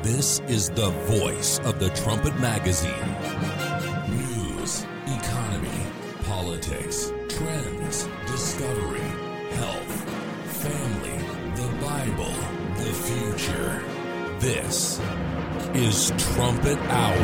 This is the voice of the Trumpet Magazine. News, economy, politics, trends, discovery, health, family, the Bible, the future. This is Trumpet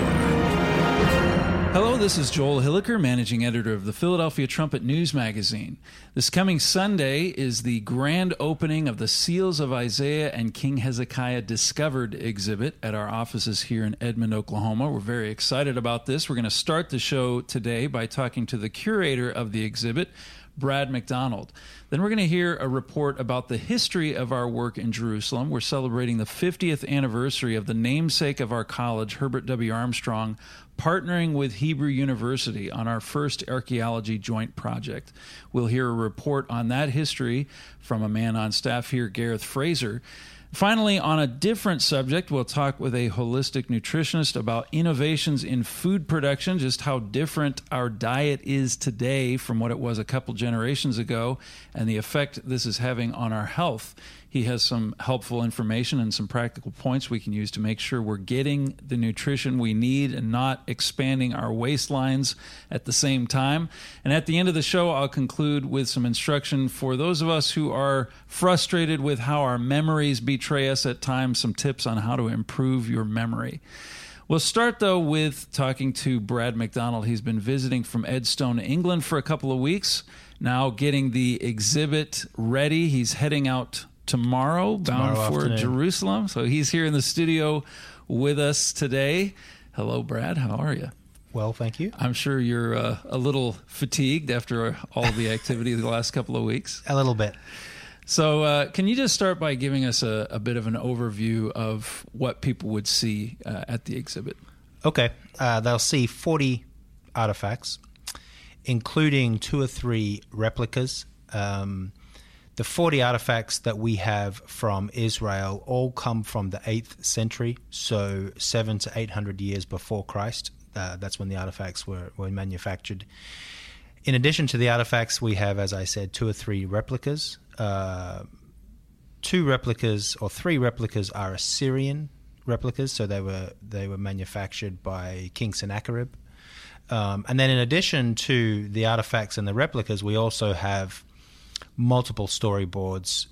Hour. Hello, this is Joel Hilliker, managing editor of the Philadelphia Trumpet News Magazine. This coming Sunday is the grand opening of the Seals of Isaiah and King Hezekiah Discovered exhibit at our offices here in Edmond, Oklahoma. We're very excited about this. We're going to start the show today by talking to the curator of the exhibit, Brad McDonald. Then we're going to hear a report about the history of our work in Jerusalem. We're celebrating the 50th anniversary of the namesake of our college, Herbert W. Armstrong, partnering with Hebrew University on our first archaeology joint project. We'll hear a report on that history from a man on staff here, Gareth Fraser. Finally, on a different subject, we'll talk with a holistic nutritionist about innovations in food production, just how different our diet is today from what it was a couple generations ago, and the effect this is having on our health. He has some helpful information and some practical points we can use to make sure we're getting the nutrition we need and not expanding our waistlines at the same time. And at the end of the show, I'll conclude with some instruction for those of us who are frustrated with how our memories betray us at times, some tips on how to improve your memory. We'll start, though, with talking to Brad McDonald. He's been visiting from Edstone, England for a couple of weeks, now getting the exhibit ready. He's heading out tomorrow bound for afternoon. Jerusalem. So he's here in the studio with us today. Hello, Brad. How are you? Well, thank you. I'm sure you're a little fatigued after all the activity of the last couple of weeks. A little bit. So can you just start by giving us a bit of an overview of what people would see at the exhibit? Okay. They'll see 40 artifacts, including 2 or 3 replicas. The 40 artifacts that we have from Israel all come from the 8th century, so 700 to 800 years before Christ. That's when the artifacts were manufactured. In addition to the artifacts, we have, as I said, 2 or 3 replicas. 2 replicas or 3 replicas are Assyrian replicas, so they were manufactured by King Sennacherib. And then in addition to the artifacts and the replicas, we also have multiple storyboards,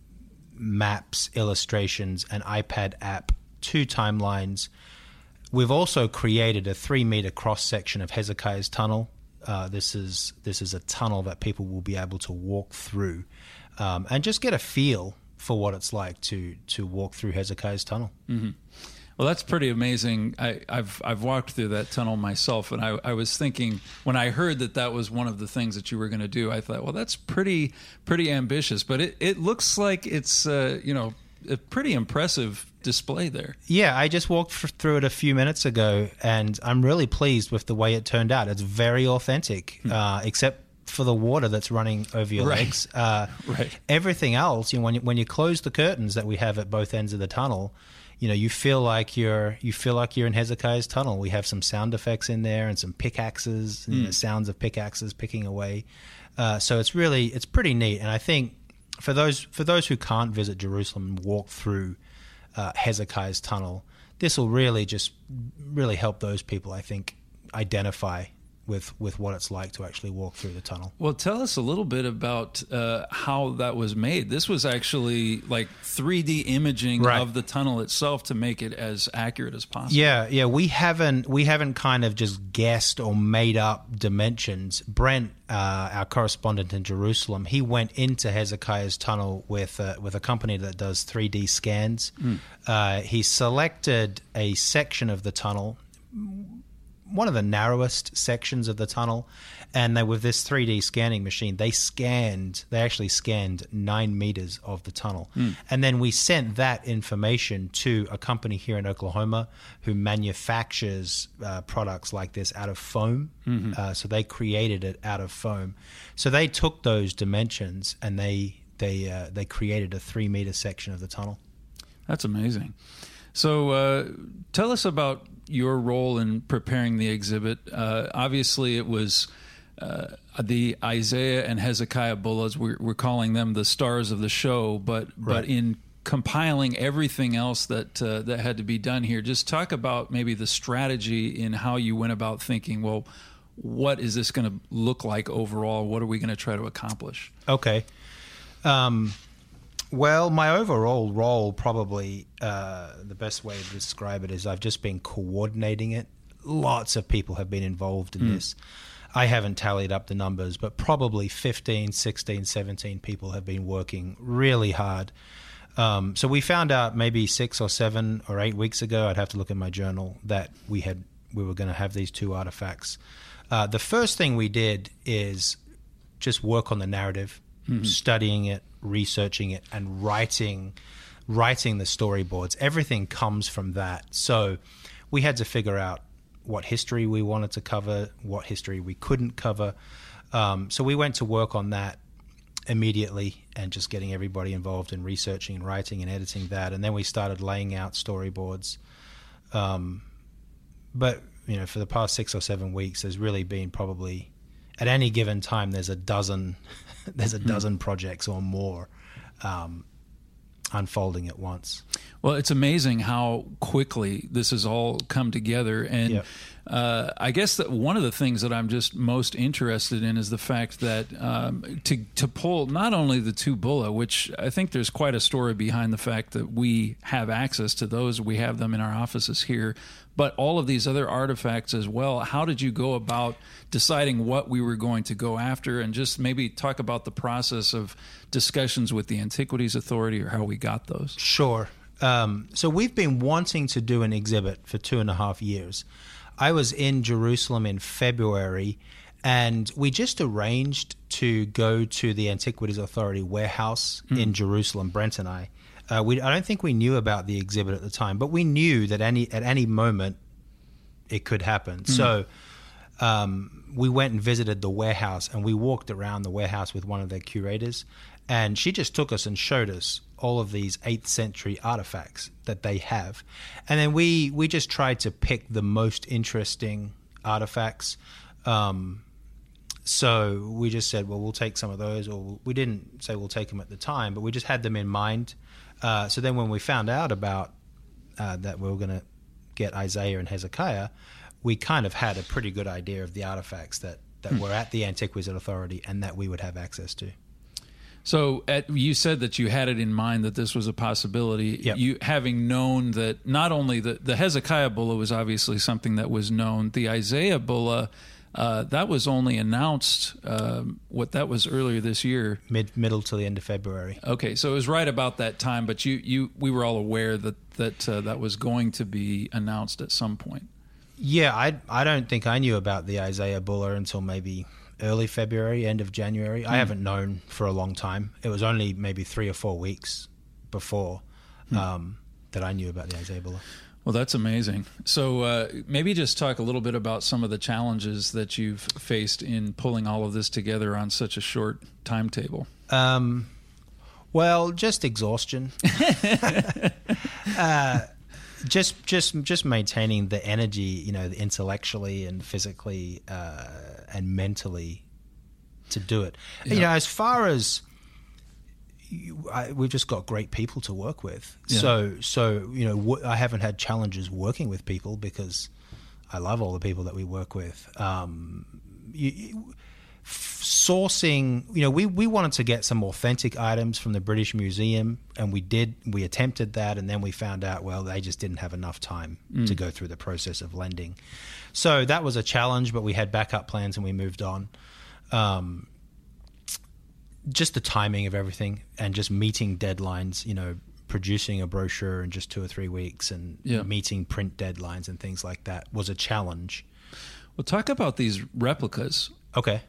maps, illustrations, an iPad app, 2 timelines. We've also created a 3-meter cross-section of Hezekiah's tunnel. This is a tunnel that people will be able to walk through and just get a feel for what it's like to walk through Hezekiah's tunnel. Mm-hmm. Well, that's pretty amazing. I've walked through that tunnel myself, and I was thinking, when I heard that was one of the things that you were going to do, I thought, well, that's pretty ambitious. But it looks like it's a pretty impressive display there. Yeah, I just walked through it a few minutes ago, and I'm really pleased with the way it turned out. It's very authentic, except for the water that's running over your legs. Right. Everything else, when you close the curtains that we have at both ends of the tunnel, you feel like you're in Hezekiah's tunnel. We have some sound effects in there and some pickaxes, sounds of pickaxes picking away. So it's pretty neat. And I think for those who can't visit Jerusalem and walk through Hezekiah's tunnel, this will really help those people, I think, identify with what it's like to actually walk through the tunnel. Well, tell us a little bit about how that was made. This was actually like 3D imaging of the tunnel itself to make it as accurate as possible. Yeah. We haven't kind of just guessed or made up dimensions. Brent, our correspondent in Jerusalem, he went into Hezekiah's tunnel with a company that does 3D scans. He selected a section of the tunnel, one of the narrowest sections of the tunnel, and with this 3D scanning machine, they actually scanned 9 meters of the tunnel. And then we sent that information to a company here in Oklahoma who manufactures products like this out of foam. So they created it out of foam. So they took those dimensions and they created a 3-meter section of the tunnel. That's amazing. So tell us about your role in preparing the exhibit. Obviously, it was the Isaiah and Hezekiah bullets. We're calling them the stars of the show, but in compiling everything else that that had to be done here. Just talk about maybe the strategy in how you went about thinking, well, what is this going to look like overall? What are we going to try to accomplish? Okay. Well, my overall role, probably the best way to describe it is I've just been coordinating it. Lots of people have been involved in this. I haven't tallied up the numbers, but probably 15, 16, 17 people have been working really hard. So we found out maybe 6 or 7 or 8 weeks ago, I'd have to look at my journal, that we were going to have these 2 artifacts. The first thing we did is just work on the narrative, studying it, researching it, and writing the storyboards. Everything comes from that. So we had to figure out what history we wanted to cover, what history we couldn't cover. So we went to work on that immediately and just getting everybody involved in researching and writing and editing that. And then we started laying out storyboards. But, for the past 6 or 7 weeks, there's really been probably, at any given time, there's a dozen projects or more unfolding at once. Well, it's amazing how quickly this has all come together. And I guess that one of the things that I'm just most interested in is the fact that to pull not only the 2 bulla, which I think there's quite a story behind the fact that we have access to those, we have them in our offices here, but all of these other artifacts as well. How did you go about deciding what we were going to go after, and just maybe talk about the process of discussions with the Antiquities Authority or how we got those? Sure. So we've been wanting to do an exhibit for 2.5 years. I was in Jerusalem in February, and we just arranged to go to the Antiquities Authority warehouse in Jerusalem, Brent and I. I don't think we knew about the exhibit at the time, but we knew that at any moment it could happen. So we went and visited the warehouse, and we walked around the warehouse with one of their curators, and she just took us and showed us all of these 8th century artifacts that they have. And then we just tried to pick the most interesting artifacts. So we just said, well, we'll take some of those, or we didn't say we'll take them at the time, but we just had them in mind. So then when we found out about that we were going to get Isaiah and Hezekiah, we kind of had a pretty good idea of the artifacts that were at the Antiquities Authority and that we would have access to. So you said that you had it in mind that this was a possibility. Yep. You having known that not only the Hezekiah bulla was obviously something that was known, the Isaiah bulla, that was only announced, that was earlier this year. Middle to the end of February. Okay, so it was right about that time, but we were all aware that was going to be announced at some point. Yeah, I don't think I knew about the Isaiah bulla until maybe early February, end of January. I haven't known for a long time. It was only maybe 3 or 4 weeks before that I knew about the Isaiah bulla. Well, that's amazing. So maybe just talk a little bit about some of the challenges that you've faced in pulling all of this together on such a short timetable. Well, just exhaustion. Just maintaining the energy, intellectually and physically and mentally to do it. Yeah. As far as we've just got great people to work with. Yeah. So I haven't had challenges working with people because I love all the people that we work with. Sourcing, we wanted to get some authentic items from the British Museum, and we attempted that, and then we found out, well, they just didn't have enough time to go through the process of lending. So that was a challenge, but we had backup plans and we moved on. Just the timing of everything and just meeting deadlines, producing a brochure in just 2 or 3 weeks and meeting print deadlines and things like that was a challenge. Well, talk about these replicas. Okay.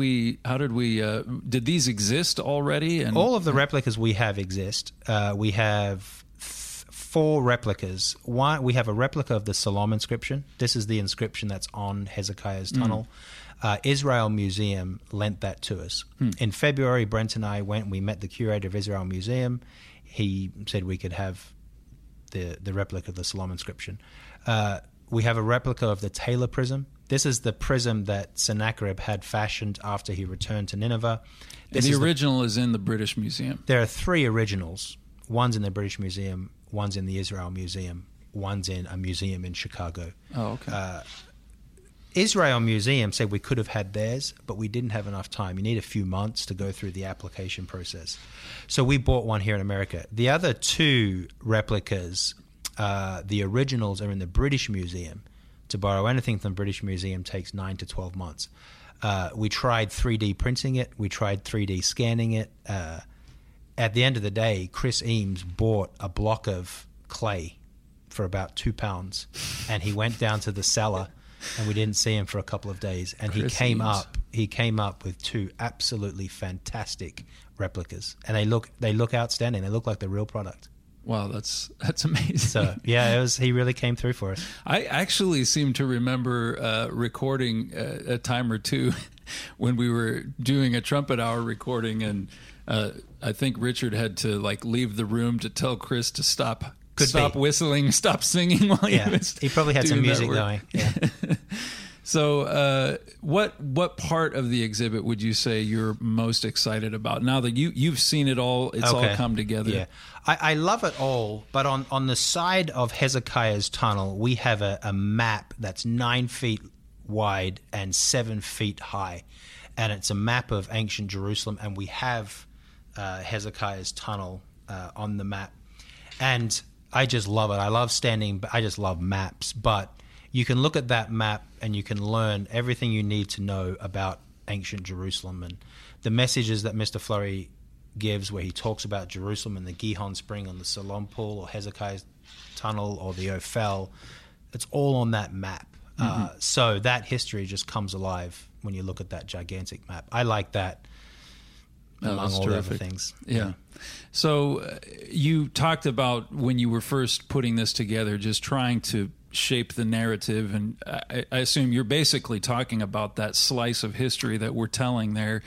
Did these exist already? And all of the replicas we have exist. We have 4 replicas. We have a replica of the Salom inscription. This is the inscription that's on Hezekiah's tunnel. Israel Museum lent that to us. In February, Brent and I we met the curator of Israel Museum. He said we could have the replica of the Salom inscription. We have a replica of the Taylor prism. This is the prism that Sennacherib had fashioned after he returned to Nineveh. The original is in the British Museum. There are 3 originals. One's in the British Museum, one's in the Israel Museum, one's in a museum in Chicago. Oh, okay. Israel Museum said we could have had theirs, but we didn't have enough time. You need a few months to go through the application process. So we bought one here in America. The other two replicas, the originals, are in the British Museum. To borrow anything from the British Museum takes 9 to 12 months. We tried 3D printing it. We tried 3D scanning it. At the end of the day, Chris Eames bought a block of clay for about £2, and he went down to the cellar, and we didn't see him for a couple of days. And Chris he Eames. came up with two absolutely fantastic replicas, and they look outstanding. They look like the real product. Wow, that's amazing. So yeah, he really came through for us. I actually seem to remember recording a time or two when we were doing a trumpet hour recording, and I think Richard had to leave the room to tell Chris to stop whistling, stop singing while he probably had some music going. Yeah. So, what part of the exhibit would you say you're most excited about now that you've seen it all? It's all come together. Yeah, I love it all. But on the side of Hezekiah's tunnel, we have a map that's 9 feet wide and 7 feet high, and it's a map of ancient Jerusalem. And we have Hezekiah's tunnel on the map, and I just love it. I just love maps, but you can look at that map and you can learn everything you need to know about ancient Jerusalem and the messages that Mr. Fleury gives, where he talks about Jerusalem and the Gihon Spring on the Siloam Pool or Hezekiah's Tunnel or the Ophel. It's all on that map. So that history just comes alive when you look at that gigantic map. I like that among all the other things. Yeah. So you talked about when you were first putting this together, just trying to shape the narrative, and I assume you're basically talking about that slice of history that we're telling there.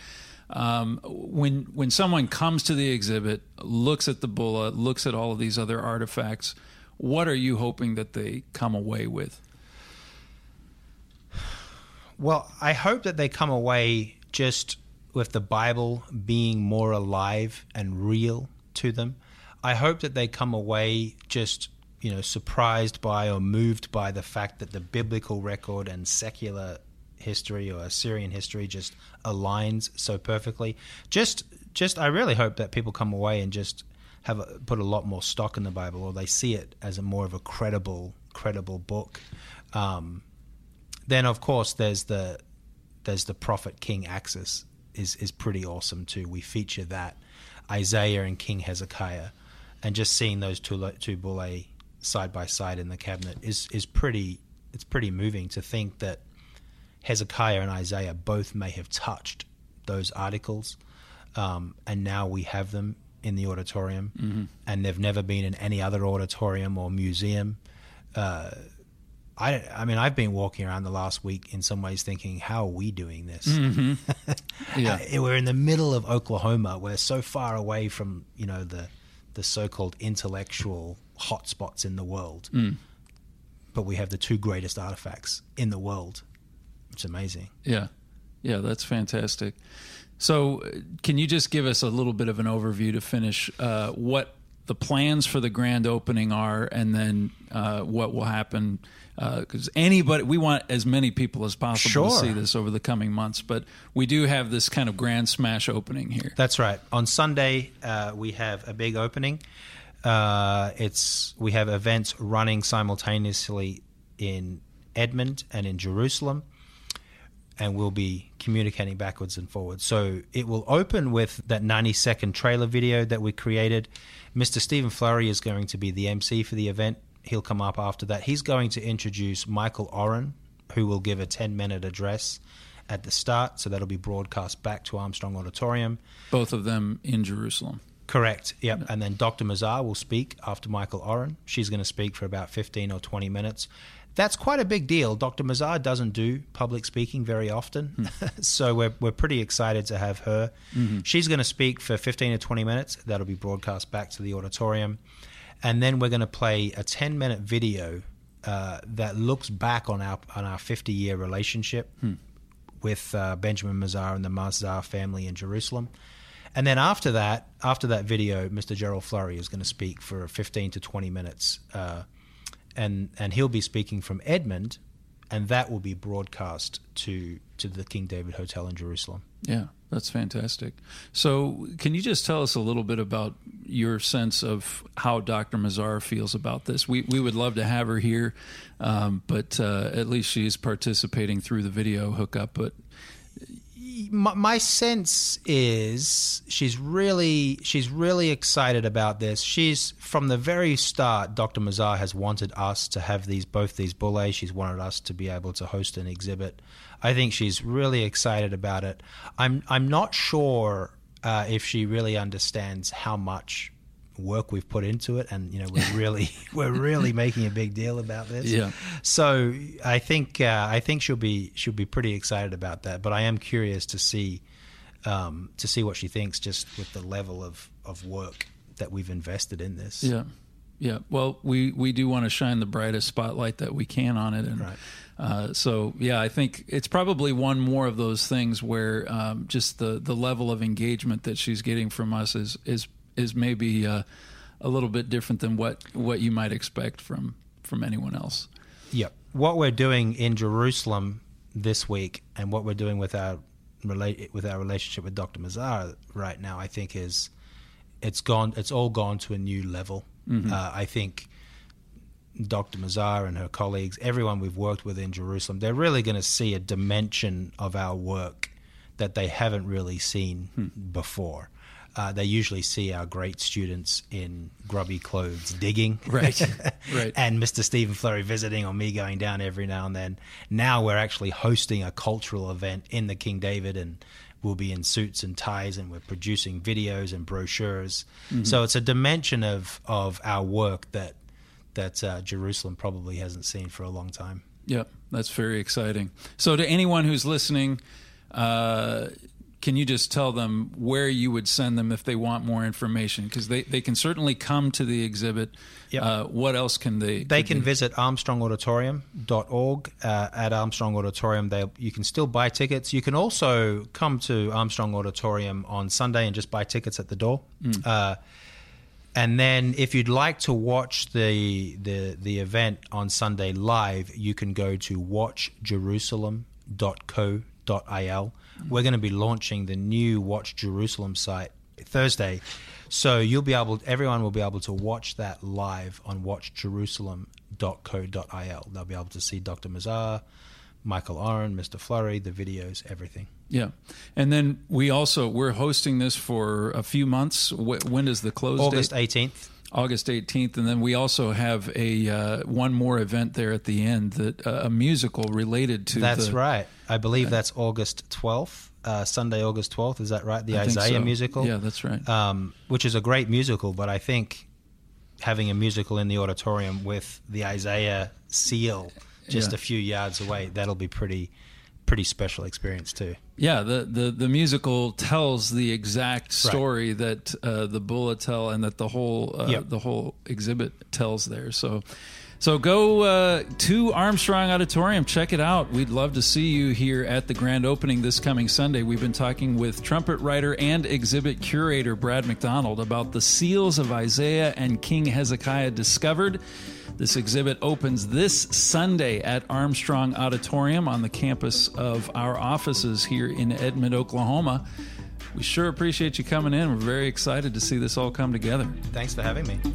When someone comes to the exhibit, looks at the bulla, looks at all of these other artifacts, what are you hoping that they come away with? Well, I hope that they come away just with the Bible being more alive and real to them. I hope that they come away just surprised by or moved by the fact that the biblical record and secular history or Assyrian history just aligns so perfectly. Just I really hope that people come away and just put a lot more stock in the Bible, or they see it as more of a credible book. Then of course there's the prophet King Axis is pretty awesome too. We feature that, Isaiah and King Hezekiah, and just seeing those two bullae side by side in the cabinet is pretty moving to think that Hezekiah and Isaiah both may have touched those articles, and now we have them in the auditorium, and they've never been in any other auditorium or museum. I mean, I've been walking around the last week in some ways thinking, how are we doing this? Yeah. We're in the middle of Oklahoma. We're so far away from the so-called intellectual hotspots in the world, but we have the two greatest artifacts in the world. It's amazing. Yeah, that's fantastic. So can you just give us a little bit of an overview to finish what the plans for the grand opening are, and then what will happen? Because we want as many people as possible to see this over the coming months, but we do have this kind of grand smash opening here. That's right. On Sunday, we have a big opening. We have events running simultaneously in Edmond and in Jerusalem, and we'll be communicating backwards and forwards. So it will open with that 90-second trailer video that we created. Mr. Stephen Fleury is going to be the MC for the event. He'll come up after that. He's going to introduce Michael Oren, who will give a 10-minute address at the start. So that'll be broadcast back to Armstrong Auditorium. Both of them in Jerusalem. Correct, yep. And then Dr. Mazar will speak after Michael Oren. She's going to speak for about 15 or 20 minutes. That's quite a big deal. Dr. Mazar doesn't do public speaking very often, so we're pretty excited to have her. She's going to speak for 15 or 20 minutes. That'll be broadcast back to the auditorium. And then we're going to play a 10-minute video that looks back on our 50-year relationship with Benjamin Mazar and the Mazar family in Jerusalem. And then after that video, Mr. Gerald Flurry is going to speak for 15 to 20 minutes, and he'll be speaking from Edmond, and that will be broadcast to the King David Hotel in Jerusalem. Yeah, that's fantastic. So can you just tell us a little bit about your sense of how Dr. Mazar feels about this? We would love to have her here, but at least she's participating through the video hookup. But my sense is she's really excited about this. She's from the very start. Dr. Mazar has wanted us to have both these bullae. She's wanted us to be able to host an exhibit. I think she's really excited about it. I'm not sure if she really understands how much work we've put into it, and we're really making a big deal about this. Yeah. So I think she'll be pretty excited about that. But I am curious to see what she thinks, just with the level of work that we've invested in this. Yeah. Yeah. Well, we do want to shine the brightest spotlight that we can on it, and right. So yeah, I think it's probably one more of those things where just the level of engagement that she's getting from us is maybe a little bit different than what you might expect from anyone else. Yep. What we're doing in Jerusalem this week, and what we're doing with our relationship with Dr. Mazar right now, I think it's all gone to a new level. Mm-hmm. I think Dr. Mazar and her colleagues, everyone we've worked with in Jerusalem, they're really going to see a dimension of our work that they haven't really seen before. They usually see our great students in grubby clothes digging. Right. And Mr. Stephen Flurry visiting, or me going down every now and then. Now we're actually hosting a cultural event in the King David, and we'll be in suits and ties, and we're producing videos and brochures. Mm-hmm. So it's a dimension of our work that Jerusalem probably hasn't seen for a long time. Yeah, that's very exciting. So to anyone who's listening, can you just tell them where you would send them if they want more information? Because they can certainly come to the exhibit. Yep. What else can they? They can visit armstrongauditorium.org. At Armstrong Auditorium, you can still buy tickets. You can also come to Armstrong Auditorium on Sunday and just buy tickets at the door. And then if you'd like to watch the event on Sunday live, you can go to watchjerusalem.co.il. We're going to be launching the new Watch Jerusalem site Thursday. So everyone will be able to watch that live on watchjerusalem.co.il. They'll be able to see Dr. Mazar, Michael Oren, Mr. Flurry, the videos, everything. Yeah. And then we're hosting this for a few months. When is the close date? August 18th. August 18th. And then we also have one more event there at the end, a musical related to That's right. I believe that's August 12th, Sunday, August 12th. Is that right? The Isaiah musical? Yeah, that's right. Which is a great musical, but I think having a musical in the auditorium with the Isaiah seal just a few yards away, that'll be pretty special experience too. Yeah, the musical tells the exact story that the Bulla tell, and that the whole exhibit tells there. So go to Armstrong Auditorium, check it out. We'd love to see you here at the grand opening this coming Sunday. We've been talking with trumpet writer and exhibit curator Brad McDonald about the seals of Isaiah and King Hezekiah discovered. This exhibit opens this Sunday at Armstrong Auditorium on the campus of our offices here in Edmond, Oklahoma. We sure appreciate you coming in. We're very excited to see this all come together. Thanks for having me.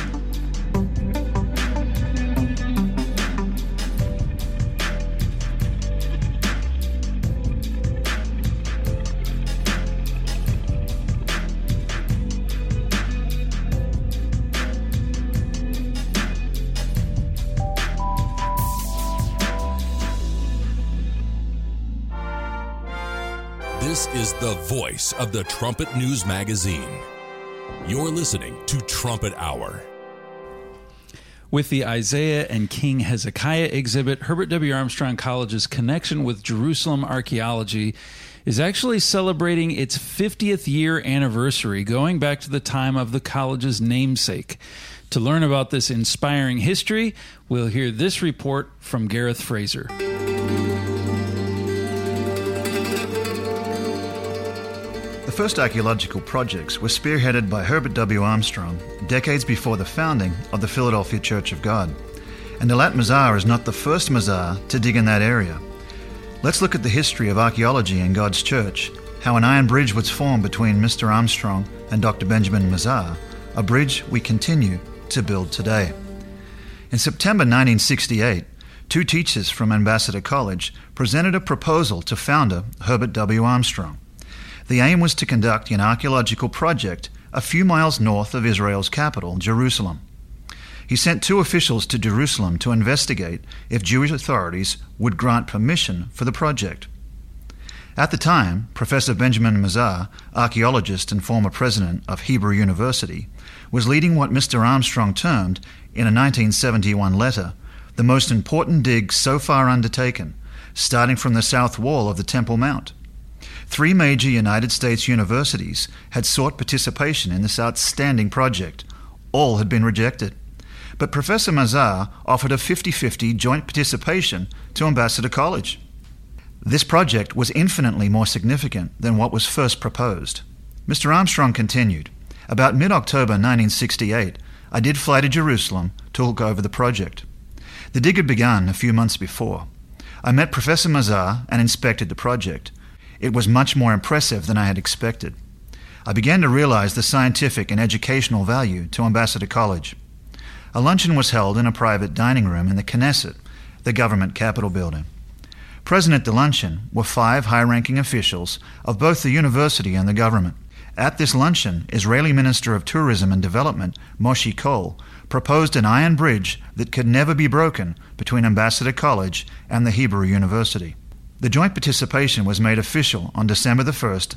This is the voice of the Trumpet News Magazine. You're listening to Trumpet Hour. With the Isaiah and King Hezekiah exhibit, Herbert W. Armstrong College's connection with Jerusalem archaeology is actually celebrating its 50th year anniversary, going back to the time of the college's namesake. To learn about this inspiring history, we'll hear this report from Gareth Fraser. The The first archaeological projects were spearheaded by Herbert W. Armstrong decades before the founding of the Philadelphia Church of God. And Eilat Mazar is not the first Mazar to dig in that area. Let's look at the history of archaeology in God's church, how an iron bridge was formed between Mr. Armstrong and Dr. Benjamin Mazar, a bridge we continue to build today. In September 1968, two teachers from Ambassador College presented a proposal to founder Herbert W. Armstrong. The aim was to conduct an archaeological project a few miles north of Israel's capital, Jerusalem. He sent two officials to Jerusalem to investigate if Jewish authorities would grant permission for the project. At the time, Professor Benjamin Mazar, archaeologist and former president of Hebrew University, was leading what Mr. Armstrong termed, in a 1971 letter, the most important dig so far undertaken, starting from the south wall of the Temple Mount. 3 major United States universities had sought participation in this outstanding project. All had been rejected. But Professor Mazar offered a 50-50 joint participation to Ambassador College. This project was infinitely more significant than what was first proposed. Mr. Armstrong continued, "About mid-October 1968, I did fly to Jerusalem to look over the project. The dig had begun a few months before. I met Professor Mazar and inspected the project. It was much more impressive than I had expected. I began to realize the scientific and educational value to Ambassador College. A luncheon was held in a private dining room in the Knesset, the government capitol building. Present at the luncheon were 5 high-ranking officials of both the university and the government. At this luncheon, Israeli Minister of Tourism and Development, Moshe Kol, proposed an iron bridge that could never be broken between Ambassador College and the Hebrew University. The joint participation was made official on December 1st,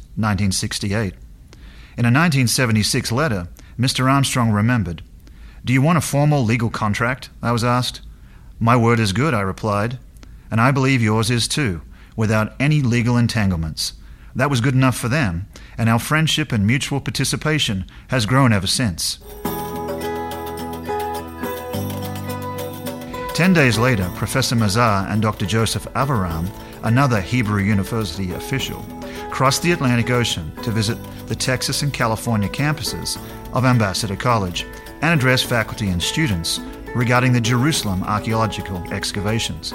1968. In a 1976 letter, Mr. Armstrong remembered, "Do you want a formal legal contract?" I was asked. "My word is good," I replied, "and I believe yours is too, without any legal entanglements." That was good enough for them, and our friendship and mutual participation has grown ever since. 10 days later, Professor Mazar and Dr. Joseph Avraham, another Hebrew University official, crossed the Atlantic Ocean to visit the Texas and California campuses of Ambassador College and address faculty and students regarding the Jerusalem archaeological excavations.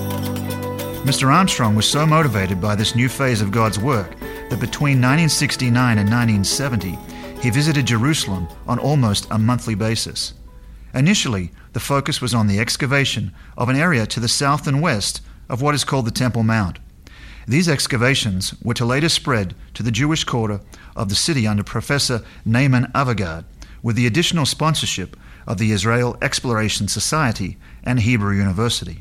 Mr. Armstrong was so motivated by this new phase of God's work that between 1969 and 1970, he visited Jerusalem on almost a monthly basis. Initially, the focus was on the excavation of an area to the south and west of what is called the Temple Mount. These excavations were to later spread to the Jewish quarter of the city under Professor Naaman Avagad, with the additional sponsorship of the Israel Exploration Society and Hebrew University.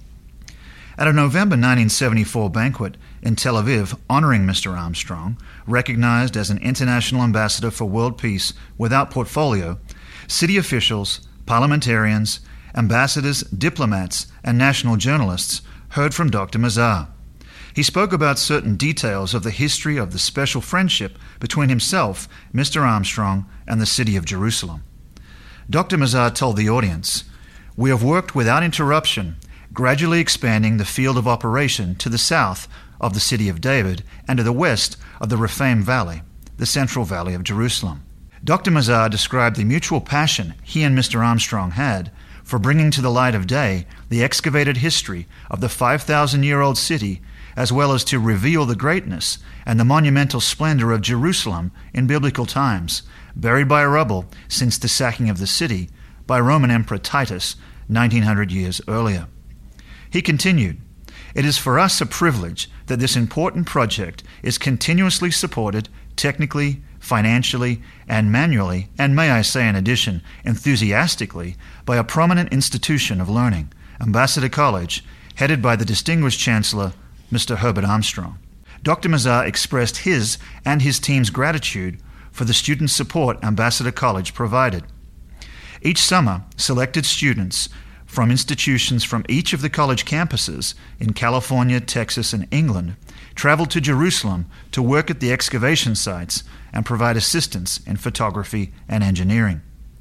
At a November 1974 banquet in Tel Aviv honoring Mr. Armstrong, recognized as an international ambassador for world peace without portfolio, city officials, parliamentarians, ambassadors, diplomats, and national journalists heard from Dr. Mazar. He spoke about certain details of the history of the special friendship between himself, Mr. Armstrong, and the city of Jerusalem. Dr. Mazar told the audience, "We have worked without interruption, gradually expanding the field of operation to the south of the city of David and to the west of the Rephaim Valley, the central valley of Jerusalem." Dr. Mazar described the mutual passion he and Mr. Armstrong had for bringing to the light of day the excavated history of the 5,000-year-old city, as well as to reveal the greatness and the monumental splendor of Jerusalem in biblical times, buried by rubble since the sacking of the city by Roman Emperor Titus 1900 years earlier. He continued, "It is for us a privilege that this important project is continuously supported technically, financially, and manually, and may I say in addition, enthusiastically, by a prominent institution of learning, Ambassador College, headed by the distinguished Chancellor, Mr. Herbert Armstrong." Dr. Mazar expressed his and his team's gratitude for the student support Ambassador College provided. Each summer, selected students from institutions from each of the college campuses in California, Texas, and England traveled to Jerusalem to work at the excavation sites and provide assistance in photography and engineering.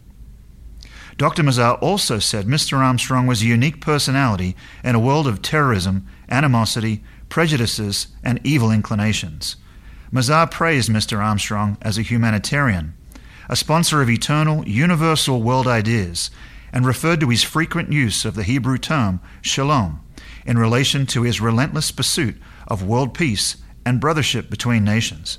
Dr. Mazar also said Mr. Armstrong was a unique personality in a world of terrorism, animosity, prejudices, and evil inclinations. Mazar praised Mr. Armstrong as a humanitarian, a sponsor of eternal, universal world ideas, and referred to his frequent use of the Hebrew term shalom in relation to his relentless pursuit of world peace and brothership between nations.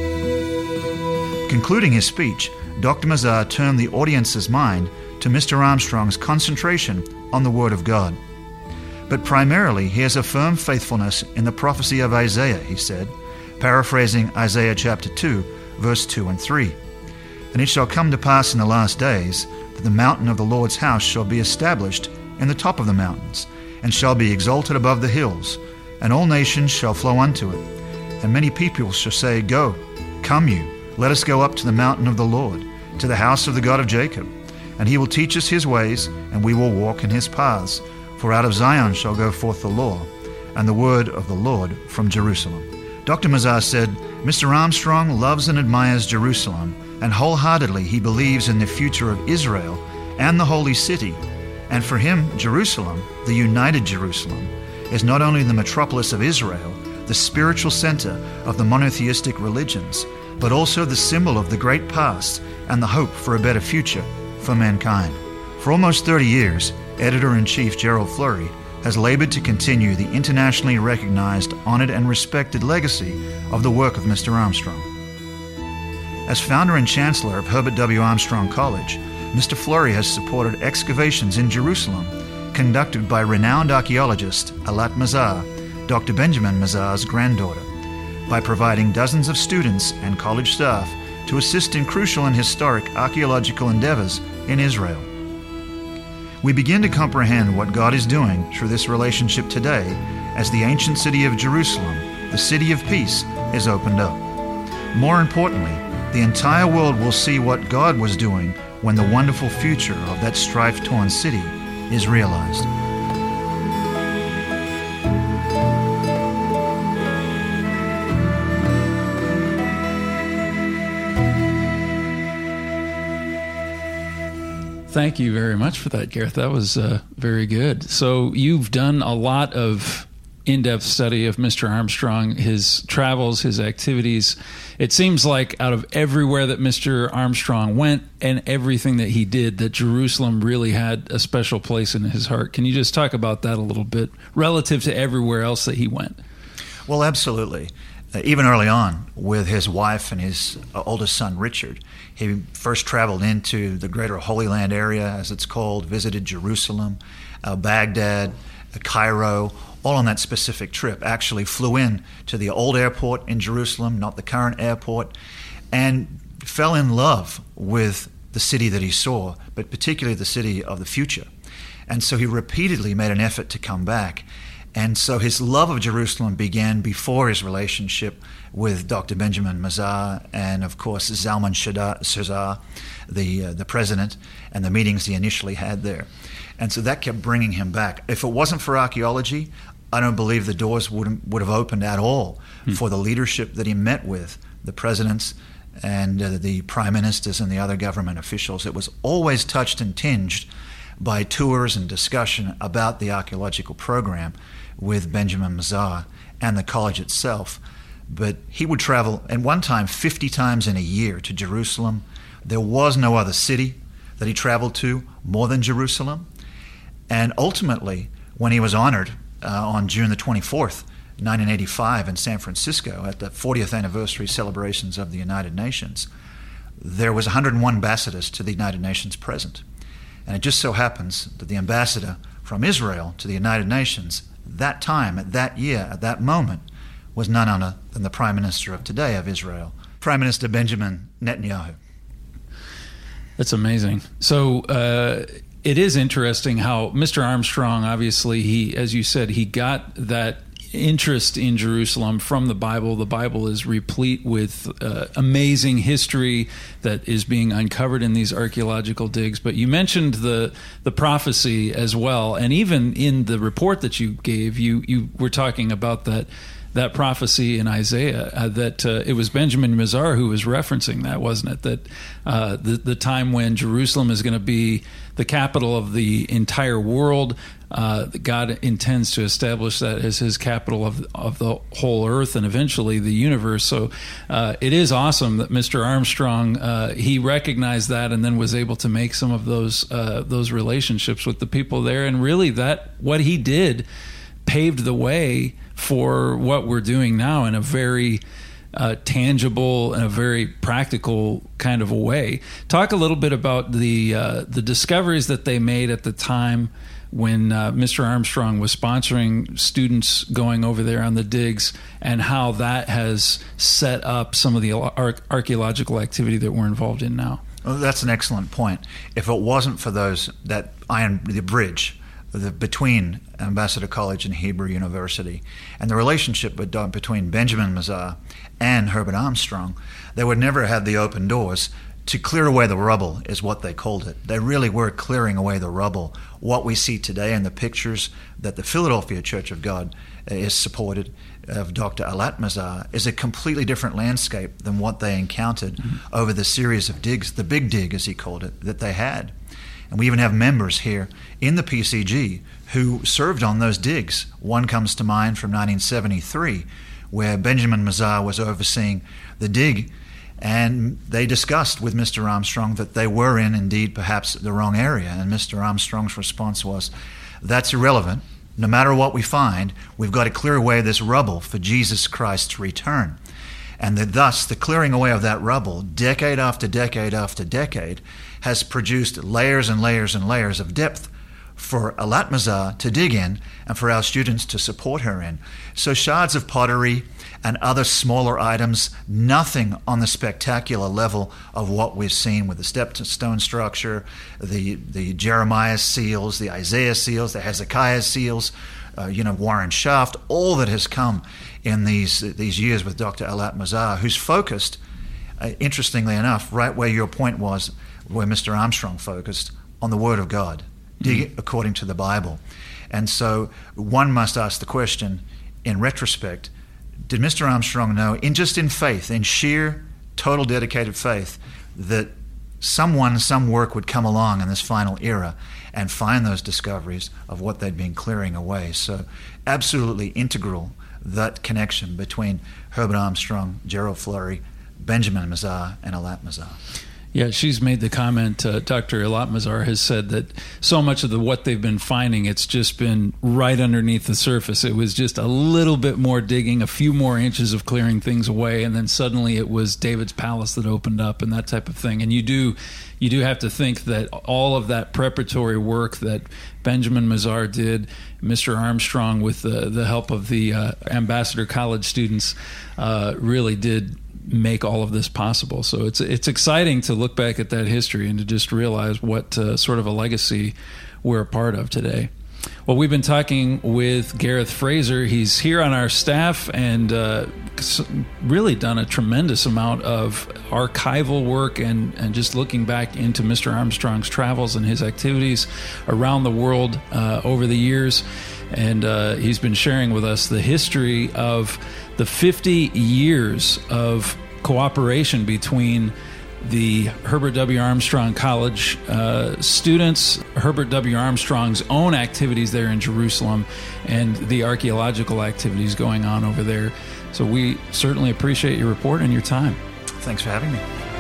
Concluding his speech, Dr. Mazar turned the audience's mind to Mr. Armstrong's concentration on the Word of God. But primarily, he has a firm faithfulness in the prophecy of Isaiah, he said, paraphrasing Isaiah chapter 2, verse 2 and 3. And it shall come to pass in the last days that the mountain of the Lord's house shall be established in the top of the mountains, and shall be exalted above the hills, and all nations shall flow unto it. And many people shall say, Go, come you, let us go up to the mountain of the Lord, to the house of the God of Jacob. And he will teach us his ways, and we will walk in his paths. For out of Zion shall go forth the law, and the word of the Lord from Jerusalem. Dr. Mazar said, Mr. Armstrong loves and admires Jerusalem, and wholeheartedly he believes in the future of Israel and the holy city. And for him, Jerusalem, the united Jerusalem, is not only the metropolis of Israel, the spiritual center of the monotheistic religions, but also the symbol of the great past and the hope for a better future for mankind. For almost 30 years, Editor-in-Chief Gerald Flurry has labored to continue the internationally recognized, honored, and respected legacy of the work of Mr. Armstrong. As founder and chancellor of Herbert W. Armstrong College, Mr. Flurry has supported excavations in Jerusalem conducted by renowned archaeologist Eilat Mazar, Dr. Benjamin Mazar's granddaughter, by providing dozens of students and college staff to assist in crucial and historic archaeological endeavors in Israel. We begin to comprehend what God is doing through this relationship today as the ancient city of Jerusalem, the city of peace, is opened up. More importantly, the entire world will see what God was doing when the wonderful future of that strife-torn city is realized. Thank you very much for that, Gareth. That was very good. So you've done a lot of in-depth study of Mr. Armstrong, his travels, his activities. It seems like out of everywhere that Mr. Armstrong went and everything that he did, that Jerusalem really had a special place in his heart. Can you just talk about that a little bit relative to everywhere else that he went? Well, absolutely. Even early on, with his wife and his oldest son, Richard, he first traveled into the greater Holy Land area, as it's called, visited Jerusalem, Baghdad, Cairo, all on that specific trip. Actually flew in to the old airport in Jerusalem, not the current airport, and fell in love with the city that he saw, but particularly the city of the future. And so he repeatedly made an effort to come back. And so his love of Jerusalem began before his relationship with Dr. Benjamin Mazar and, of course, Zalman Shazar, the president, and the meetings he initially had there. And so that kept bringing him back. If it wasn't for archaeology, I don't believe the doors would have opened at all for the leadership that he met with, the presidents and the prime ministers and the other government officials. It was always touched and tinged by tours and discussion about the archaeological program with Benjamin Mazar and the college itself. But he would travel, at one time, 50 times in a year to Jerusalem. There was no other city that he traveled to more than Jerusalem. And ultimately, when he was honored on June the 24th, 1985 in San Francisco at the 40th anniversary celebrations of the United Nations, there was 101 ambassadors to the United Nations present. And it just so happens that the ambassador from Israel to the United Nations that time, at that year, at that moment, was none other than the Prime Minister of today of Israel, Prime Minister Benjamin Netanyahu. That's amazing. So it is interesting how Mr. Armstrong, obviously, he, as you said, he got that interest in Jerusalem from the Bible. The Bible is replete with amazing history that is being uncovered in these archaeological digs. But you mentioned the prophecy as well, and even in the report that you gave, you were talking about that that prophecy in Isaiah, that it was Benjamin Mazar who was referencing that, wasn't it? That the time when Jerusalem is going to be the capital of the entire world. God intends to establish that as his capital of the whole earth and eventually the universe. So it is awesome that Mr. Armstrong, he recognized that and then was able to make some of those relationships with the people there. And really that what he did paved the way for what we're doing now in a very tangible and a very practical kind of a way. Talk a little bit about the discoveries that they made at the time when Mr. Armstrong was sponsoring students going over there on the digs, and how that has set up some of the archaeological activity that we're involved in now. Well, that's an excellent point. If it wasn't for the bridge between Ambassador College and Hebrew University, and the relationship between Benjamin Mazar and Herbert Armstrong, they would never have had the open doors to clear away the rubble, is what they called it. They really were clearing away the rubble. What we see today in the pictures that the Philadelphia Church of God is supported of Dr. Eilat Mazar is a completely different landscape than what they encountered over the series of digs, the big dig, as he called it, that they had. And we even have members here in the PCG who served on those digs. One comes to mind from 1973, where Benjamin Mazar was overseeing the dig, and they discussed with Mr. Armstrong that they were in, indeed, perhaps the wrong area. And Mr. Armstrong's response was, that's irrelevant. No matter what we find, we've got to clear away this rubble for Jesus Christ's return. And that thus, the clearing away of that rubble, decade after decade after decade, has produced layers and layers and layers of depth for Eilat Mazar to dig in and for our students to support her in. So shards of pottery and other smaller items, nothing on the spectacular level of what we've seen with the stepstone structure, the Jeremiah seals, the Isaiah seals, the Hezekiah seals, Warren Shaft, all that has come in these years with Dr. Eilat Mazar, who's focused, interestingly enough, right where your point was, where Mr. Armstrong focused, on the Word of God, dig according to the Bible. And so one must ask the question, in retrospect, did Mr. Armstrong know, in faith, in sheer, total, dedicated faith, that some work would come along in this final era and find those discoveries of what they'd been clearing away? So absolutely integral, that connection between Herbert Armstrong, Gerald Flurry, Benjamin Mazar, and Eilat Mazar. Yeah, she's made the comment, Dr. Eilat Mazar has said that so much of what they've been finding, it's just been right underneath the surface. It was just a little bit more digging, a few more inches of clearing things away, and then suddenly it was David's palace that opened up and that type of thing. And you do have to think that all of that preparatory work that Benjamin Mazar did, Mr. Armstrong with the help of the Ambassador College students, really did make all of this possible. So it's exciting to look back at that history and to just realize what sort of a legacy we're a part of today. Well, we've been talking with Gareth Fraser. He's here on our staff and really done a tremendous amount of archival work and just looking back into Mr. Armstrong's travels and his activities around the world over the years. And he's been sharing with us the history of the 50 years of cooperation between the Herbert W. Armstrong College students, Herbert W. Armstrong's own activities there in Jerusalem, and the archaeological activities going on over there. So we certainly appreciate your report and your time. Thanks for having me.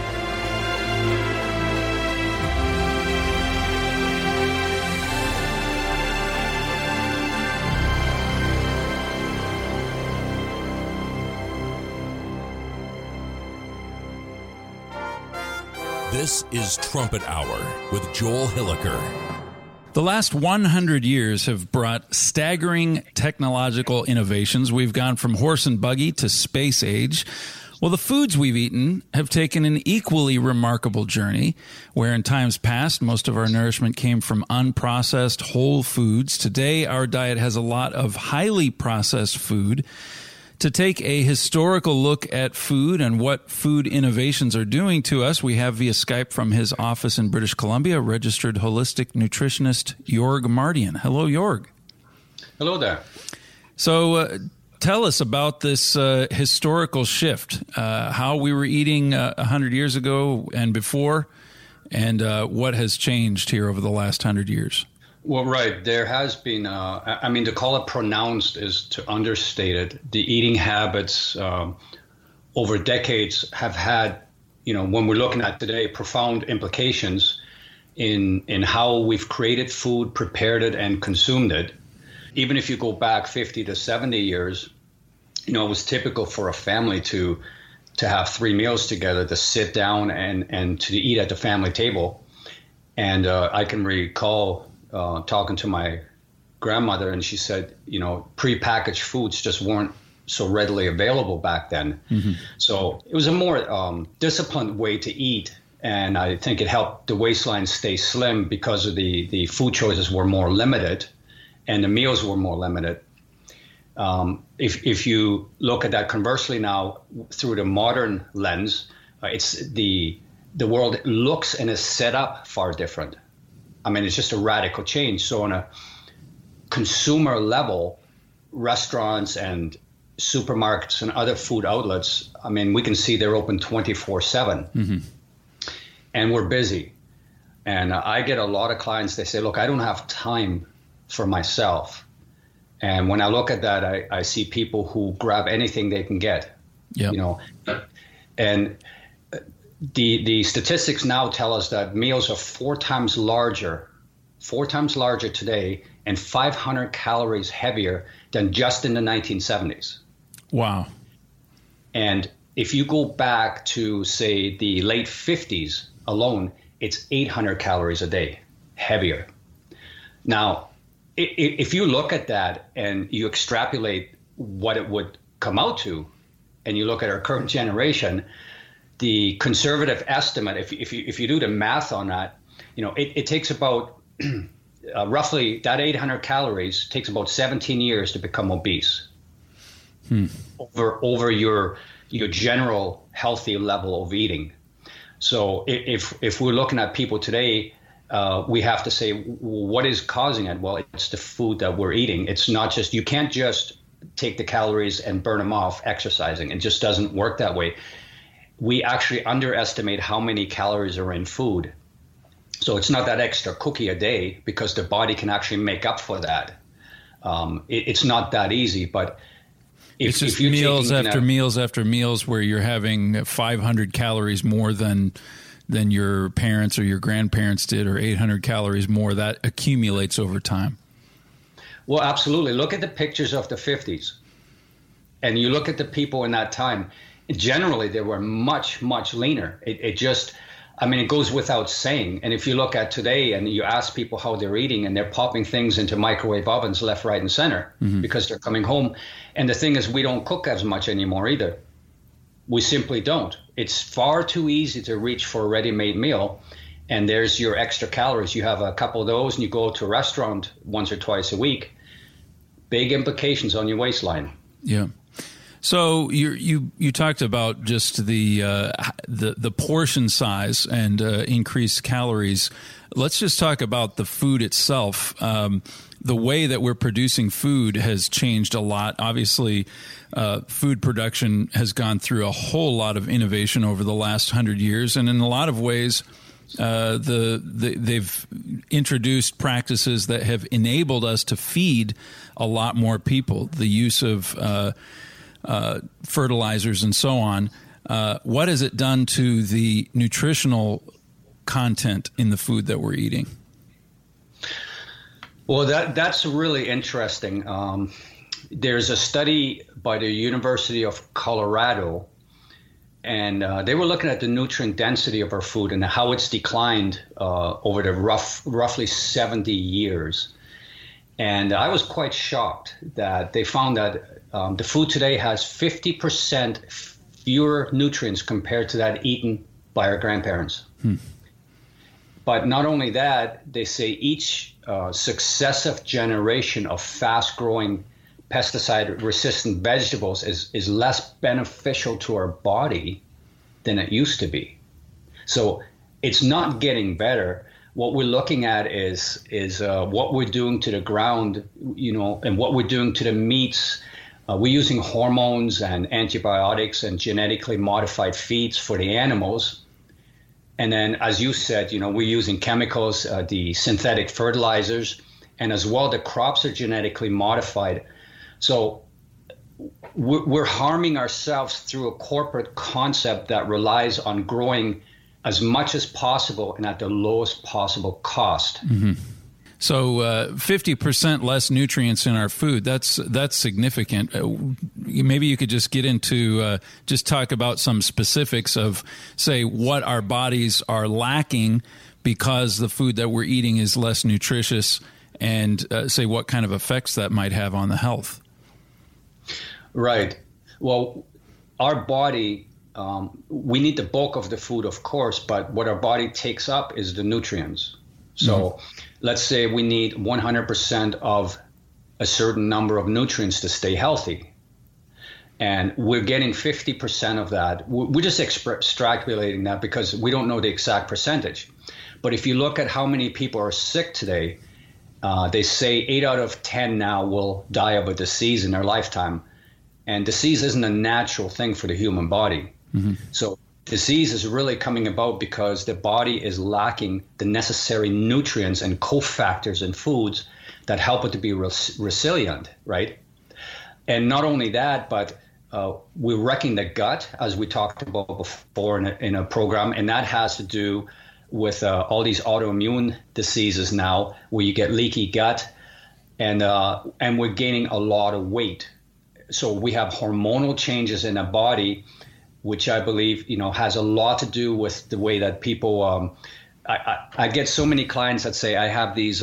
This is Trumpet Hour with Joel Hilliker. The last 100 years have brought staggering technological innovations. We've gone from horse and buggy to space age. Well, the foods we've eaten have taken an equally remarkable journey, where in times past, most of our nourishment came from unprocessed whole foods. Today, our diet has a lot of highly processed food. To take a historical look at food and what food innovations are doing to us, we have via Skype from his office in British Columbia, registered holistic nutritionist Jorg Mardian. Hello, Jorg. Hello there. So Tell us about this historical shift, how we were eating 100 years ago and before, and what has changed here over the last 100 years. Well, right. There has been, to call it pronounced is to understate it. The eating habits over decades have had, when we're looking at today, profound implications in how we've created food, prepared it, and consumed it. Even if you go back 50 to 70 years, it was typical for a family to have 3 meals together, to sit down and to eat at the family table. And I can recall talking to my grandmother, and she said, prepackaged foods just weren't so readily available back then. Mm-hmm. So it was a more disciplined way to eat. And I think it helped the waistline stay slim because of the food choices were more limited and the meals were more limited. If you look at that conversely now through the modern lens, it's the world looks and is set up far different. It's just a radical change. So on a consumer level, restaurants and supermarkets and other food outlets, we can see they're open 24/7. Mm-hmm. And we're busy. And I get a lot of clients, they say, look, I don't have time for myself. And when I look at that, I see people who grab anything they can get. Yep. And the statistics now tell us that meals are 4 times larger today and 500 calories heavier than just in the 1970s. Wow. And if you go back to, say, the late 50s alone, it's 800 calories a day heavier. Now, if you look at that and you extrapolate what it would come out to, and you look at our current generation, the conservative estimate, if you do the math on that, it takes about roughly that 800 calories takes about 17 years to become obese. Over your general healthy level of eating. So if we're looking at people today, we have to say, what is causing it? Well, it's the food that we're eating. It's not just, you can't just take the calories and burn them off exercising. It just doesn't work that way. We actually underestimate how many calories are in food. So it's not that extra cookie a day because the body can actually make up for that. It's not that easy, but it's just meals after meals after meals where you're having 500 calories more than your parents or your grandparents did, or 800 calories more. That accumulates over time. Well, absolutely. Look at the pictures of the 50s, and you look at the people in that time. Generally, they were much, much leaner. It goes without saying. And if you look at today and you ask people how they're eating, and they're popping things into microwave ovens left, right, and center because they're coming home. And the thing is, we don't cook as much anymore either. We simply don't. It's far too easy to reach for a ready-made meal, and there's your extra calories. You have a couple of those, and you go to a restaurant once or twice a week. Big implications on your waistline. Yeah. So you talked about just the portion size and increased calories. Let's just talk about the food itself. The way that we're producing food has changed a lot. Obviously, food production has gone through a whole lot of innovation over the last 100 years, and in a lot of ways, they've introduced practices that have enabled us to feed a lot more people. The use of fertilizers and so on. What has it done to the nutritional content in the food that we're eating? Well, that's really interesting. There's a study by the University of Colorado, and they were looking at the nutrient density of our food and how it's declined over the roughly 70 years. And I was quite shocked that they found that the food today has 50% fewer nutrients compared to that eaten by our grandparents. But not only that, they say each successive generation of fast-growing pesticide-resistant vegetables is less beneficial to our body than it used to be. So it's not getting better. What we're looking at is what we're doing to the ground, and what we're doing to the meats, we're using hormones and antibiotics and genetically modified feeds for the animals. And then, as you said, we're using chemicals, the synthetic fertilizers, and as well, the crops are genetically modified. So we're harming ourselves through a corporate concept that relies on growing as much as possible and at the lowest possible cost. Mm-hmm. So 50% less nutrients in our food, that's significant. Maybe you could just get into, just talk about some specifics of, say, what our bodies are lacking because the food that we're eating is less nutritious, and say what kind of effects that might have on the health. Right. Well, our body, we need the bulk of the food, of course, but what our body takes up is the nutrients. So let's say we need 100% of a certain number of nutrients to stay healthy. And we're getting 50% of that. We're just extrapolating that because we don't know the exact percentage. But if you look at how many people are sick today, they say 8 out of 10 now will die of a disease in their lifetime. And disease isn't a natural thing for the human body. Mm-hmm. So disease is really coming about because the body is lacking the necessary nutrients and cofactors in foods that help it to be resilient, right? And not only that, but we're wrecking the gut, as we talked about before in a program, and that has to do with all these autoimmune diseases now, where you get leaky gut, and we're gaining a lot of weight. So we have hormonal changes in the body, which I believe, has a lot to do with the way that people, I get so many clients that say I have these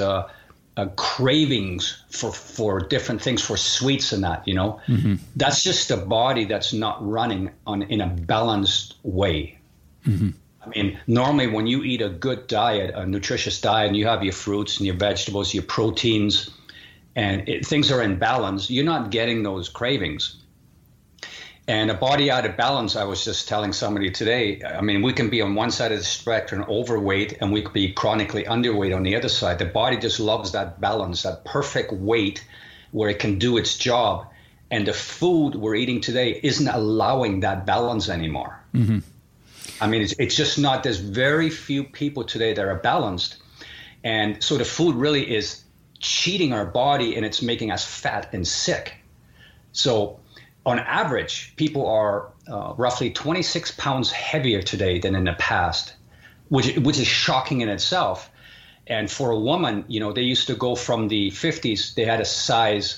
cravings for different things, for sweets and that, Mm-hmm. That's just the body that's not running in a balanced way. Mm-hmm. I mean, normally when you eat a good diet, a nutritious diet, and you have your fruits and your vegetables, your proteins, and things are in balance, you're not getting those cravings. And a body out of balance, I was just telling somebody today, I mean, we can be on one side of the spectrum overweight, and we could be chronically underweight on the other side. The body just loves that balance, that perfect weight where it can do its job. And the food we're eating today isn't allowing that balance anymore. Mm-hmm. I mean, it's just not. There's very few people today that are balanced. And so the food really is cheating our body, and it's making us fat and sick. So on average, people are roughly 26 pounds heavier today than in the past, which is shocking in itself. And for a woman, they used to go from the 50s, they had a size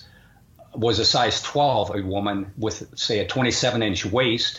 12, a woman with, say, a 27-inch waist.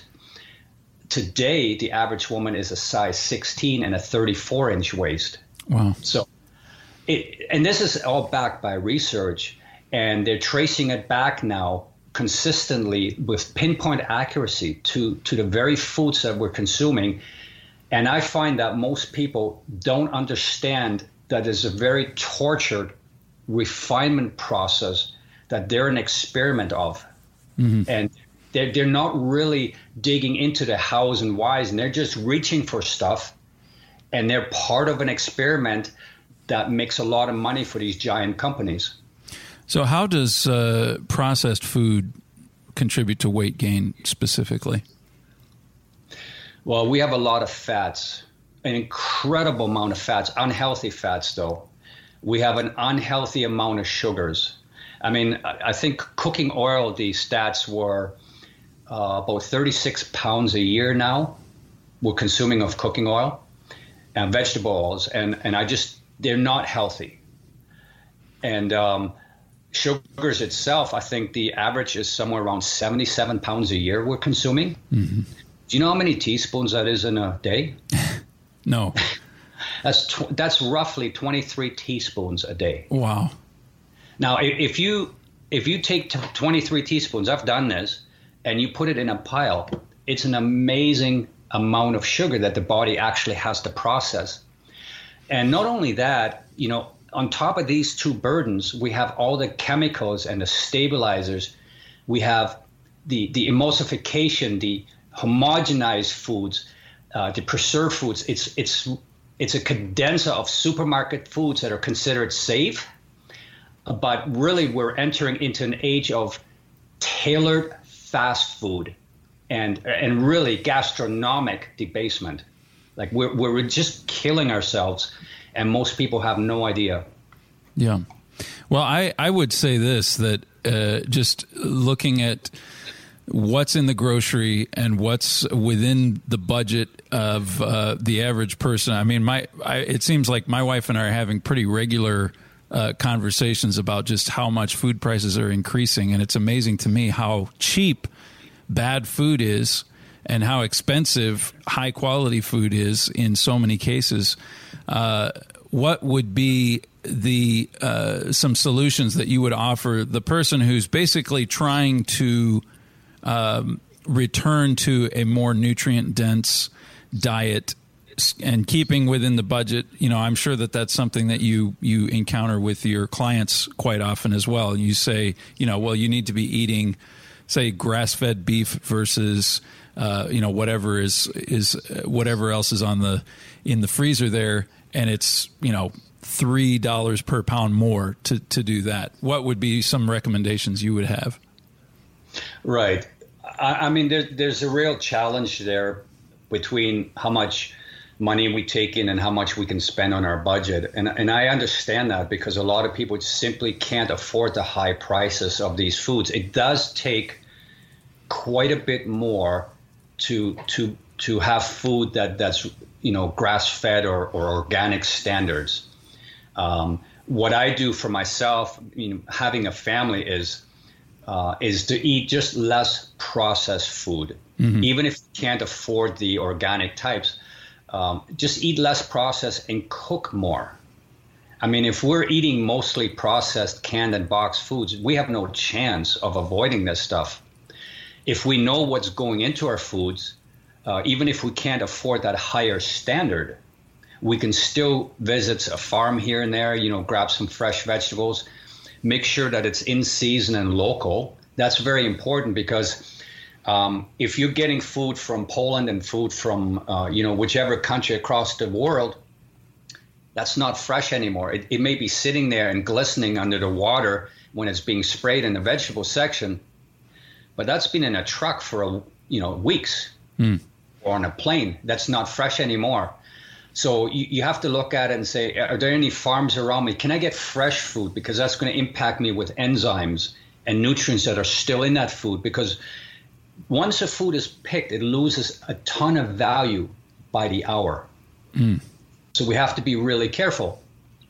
Today, the average woman is a size 16 and a 34-inch waist. Wow. So, and this is all backed by research, and they're tracing it back now consistently with pinpoint accuracy to the very foods that we're consuming. And I find that most people don't understand that it's a very tortured refinement process that they're an experiment of. Mm-hmm. And they're not really digging into the hows and whys, and they're just reaching for stuff, and they're part of an experiment that makes a lot of money for these giant companies. So how does processed food contribute to weight gain specifically? Well, we have a lot of fats, an incredible amount of fats, unhealthy fats though. We have an unhealthy amount of sugars. I mean, I think cooking oil, the stats were about 36 pounds a year now we're consuming of cooking oil and vegetable oils, and they're not healthy. And sugars itself, I think the average is somewhere around 77 pounds a year we're consuming. Mm-hmm. Do you know how many teaspoons that is in a day? No. That's roughly 23 teaspoons a day. Wow. Now, if you take 23 teaspoons, I've done this, and you put it in a pile, it's an amazing amount of sugar that the body actually has to process. And not only that, on top of these two burdens, we have all the chemicals and the stabilizers. We have the emulsification, the homogenized foods, the preserved foods. It's a condenser of supermarket foods that are considered safe, but really we're entering into an age of tailored fast food and really gastronomic debasement. Like we're just killing ourselves, and most people have no idea. Yeah. Well, I would say this, that just looking at what's in the grocery and what's within the budget of the average person. I mean, it seems like my wife and I are having pretty regular conversations about just how much food prices are increasing, and it's amazing to me how cheap bad food is and how expensive high quality food is in so many cases. What would be the some solutions that you would offer the person who's basically trying to return to a more nutrient dense diet and keeping within the budget? You know, I'm sure that that's something that you encounter with your clients quite often as well. You say, you know, well, you need to be eating, say, grass-fed beef versus whatever is whatever else is in the freezer there, and it's, you know, $3 per pound more to do that. What would be some recommendations you would have? Right. I mean, there's a real challenge there between how much money we take in and how much we can spend on our budget. And I understand that, because a lot of people simply can't afford the high prices of these foods. It does take quite a bit more to have food that's, you know, grass-fed or organic standards. What I do for myself, you know, having a family is to eat just less processed food. Mm-hmm. Even if you can't afford the organic types, just eat less processed and cook more. I mean, if we're eating mostly processed, canned and boxed foods, we have no chance of avoiding this stuff. If we know what's going into our foods, even if we can't afford that higher standard, we can still visit a farm here and there, you know, grab some fresh vegetables, make sure that it's in season and local. That's very important, because if you're getting food from Poland and food from, whichever country across the world, that's not fresh anymore. It may be sitting there and glistening under the water when it's being sprayed in the vegetable section, but that's been in a truck for, weeks or on a plane. That's not fresh anymore. So you have to look at it and say, are there any farms around me? Can I get fresh food? Because that's going to impact me with enzymes and nutrients that are still in that food. Because once a food is picked, it loses a ton of value by the hour. So we have to be really careful.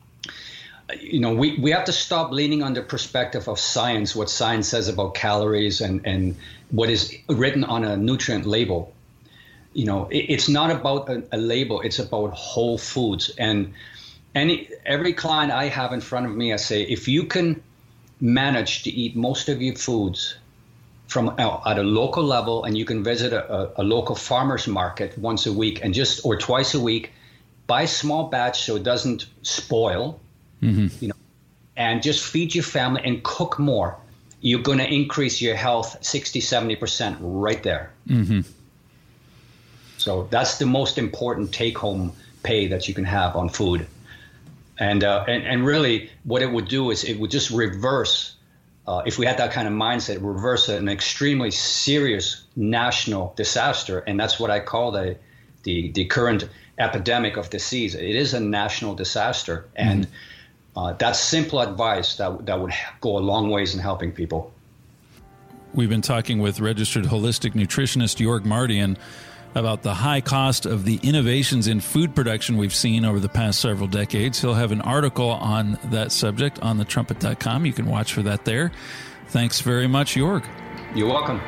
We have to stop leaning on the perspective of science, what science says about calories and what is written on a nutrient label. It's not about a label. It's about whole foods. And every client I have in front of me, I say, if you can manage to eat most of your foods from at a local level, and you can visit a local farmer's market once a week or twice a week, buy a small batch so it doesn't spoil, and just feed your family and cook more, you're going to increase your health 60-70% right there. So that's the most important take-home pay that you can have on food. And really what it would do is it would just reverse, if we had that kind of mindset, reverse an extremely serious national disaster. And that's what I call the current epidemic of disease. It is a national disaster. And that's simple advice that would go a long ways in helping people. We've been talking with registered holistic nutritionist Jörg Mardian about the high cost of the innovations in food production we've seen over the past several decades. He'll have an article on that subject on thetrumpet.com. You can watch for that there. Thanks very much, Jörg. You're welcome.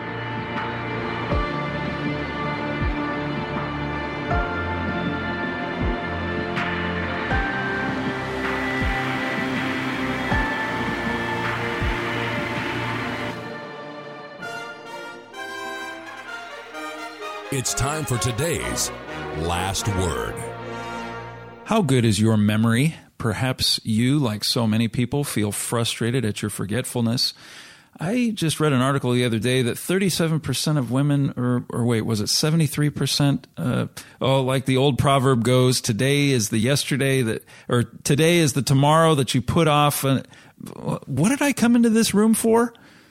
It's time for today's Last Word. How good is your memory? Perhaps you, like so many people, feel frustrated at your forgetfulness. I just read an article the other day that 37% of women, or wait, was it 73%? Like the old proverb goes, today is the yesterday or today is the tomorrow that you put off. What did I come into this room for?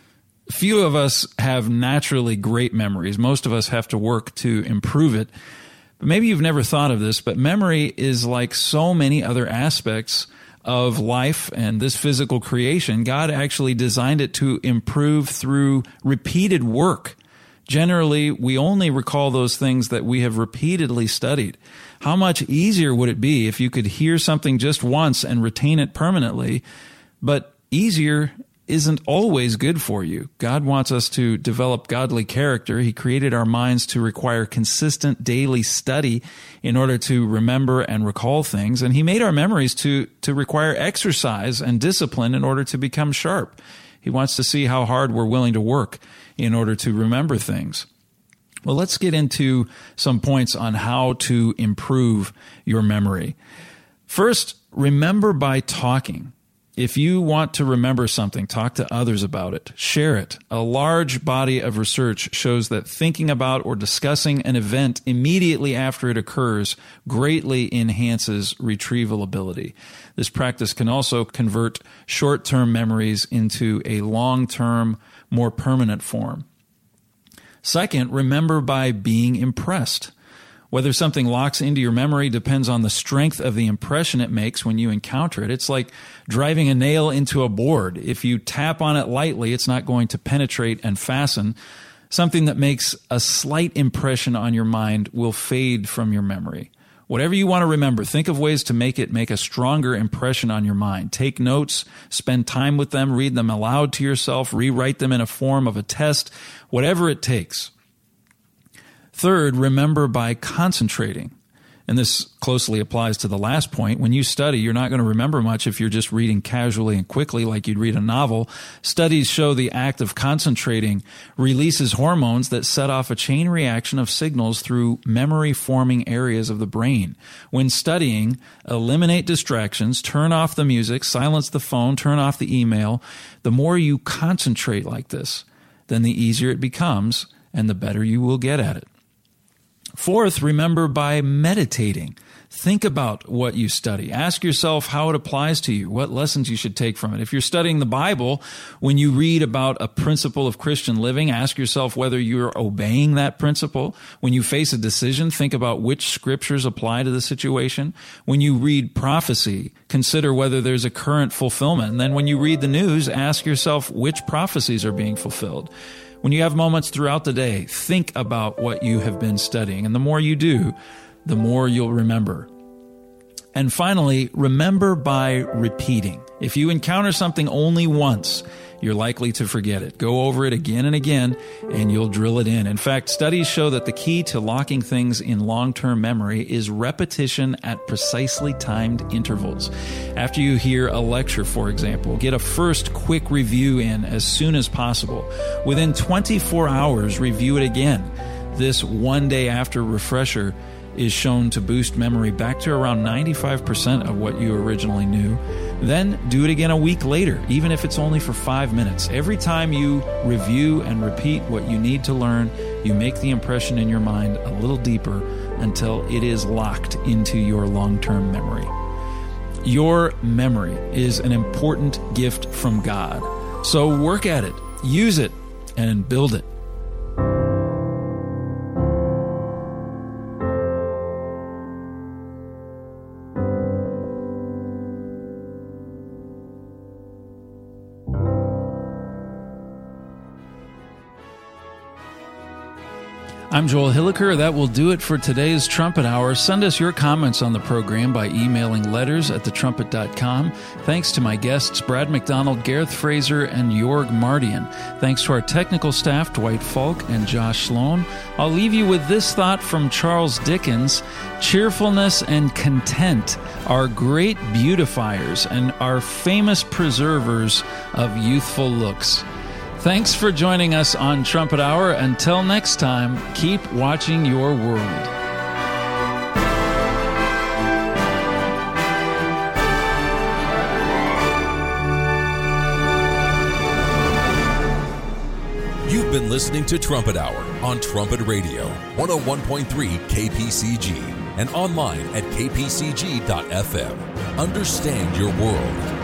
few of us have naturally great memories. Most of us have to work to improve it. But maybe you've never thought of this, but memory is like so many other aspects of life and this physical creation. God actually designed it to improve through repeated work. Generally, we only recall those things that we have repeatedly studied. How much easier would it be if you could hear something just once and retain it permanently? But easier isn't always good for you. God wants us to develop godly character. He created our minds to require consistent daily study in order to remember and recall things. And He made our memories to require exercise and discipline in order to become sharp. He wants to see how hard we're willing to work in order to remember things. Well, let's get into some points on how to improve your memory. First, remember by talking. If you want to remember something, talk to others about it. Share it. A large body of research shows that thinking about or discussing an event immediately after it occurs greatly enhances retrieval ability. This practice can also convert short-term memories into a long-term, more permanent form. Second, remember by being impressed. Whether something locks into your memory depends on the strength of the impression it makes when you encounter it. It's like driving a nail into a board. If you tap on it lightly, it's not going to penetrate and fasten. Something that makes a slight impression on your mind will fade from your memory. Whatever you want to remember, think of ways to make it make a stronger impression on your mind. Take notes, spend time with them, read them aloud to yourself, rewrite them in a form of a test, whatever it takes. Third, remember by concentrating. And this closely applies to the last point. When you study, you're not going to remember much if you're just reading casually and quickly like you'd read a novel. Studies show the act of concentrating releases hormones that set off a chain reaction of signals through memory-forming areas of the brain. When studying, eliminate distractions, turn off the music, silence the phone, turn off the email. The more you concentrate like this, then the easier it becomes and the better you will get at it. Fourth, remember by meditating. Think about what you study. Ask yourself how it applies to you, what lessons you should take from it. If you're studying the Bible, when you read about a principle of Christian living, ask yourself whether you're obeying that principle. When you face a decision, think about which scriptures apply to the situation. When you read prophecy, consider whether there's a current fulfillment. And then when you read the news, ask yourself which prophecies are being fulfilled. When you have moments throughout the day, think about what you have been studying. And the more you do, the more you'll remember. And finally, remember by repeating. If you encounter something only once, you're likely to forget it. Go over it again and again, and you'll drill it in. In fact, studies show that the key to locking things in long-term memory is repetition at precisely timed intervals. After you hear a lecture, for example, get a first quick review in as soon as possible. Within 24 hours, review it again. This one day after refresher is shown to boost memory back to around 95% of what you originally knew. Then do it again a week later, even if it's only for 5 minutes. Every time you review and repeat what you need to learn, you make the impression in your mind a little deeper until it is locked into your long-term memory. Your memory is an important gift from God. So work at it, use it, and build it. I'm Joel Hilliker. That will do it for today's Trumpet Hour. Send us your comments on the program by emailing letters@thetrumpet.com. Thanks to my guests, Brad McDonald, Gareth Fraser, and Jorg Mardian. Thanks to our technical staff, Dwight Falk and Josh Sloan. I'll leave you with this thought from Charles Dickens. Cheerfulness and content are great beautifiers and are famous preservers of youthful looks. Thanks for joining us on Trumpet Hour. Until next time, keep watching your world. You've been listening to Trumpet Hour on Trumpet Radio, 101.3 KPCG, and online at kpcg.fm. Understand your world.